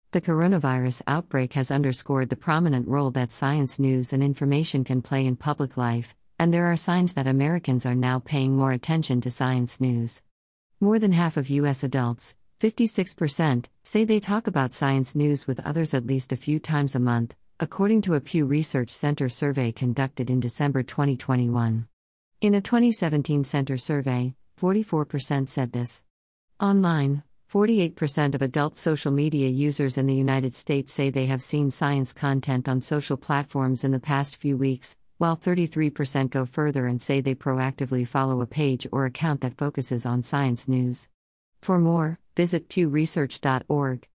The coronavirus outbreak has underscored the prominent role that science news and information can play in public life, and there are signs that Americans are now paying more attention to science news. More than half of U.S. adults, 56%, say they talk about science news with others at least a few times a month, according to a Pew Research Center survey conducted in December 2021. In a 2017 Center survey, 44% said this. Online, 48% of adult social media users in the United States say they have seen science content on social platforms in the past few weeks, while 33% go further and say they proactively follow a page or account that focuses on science news. For more, visit pewresearch.org.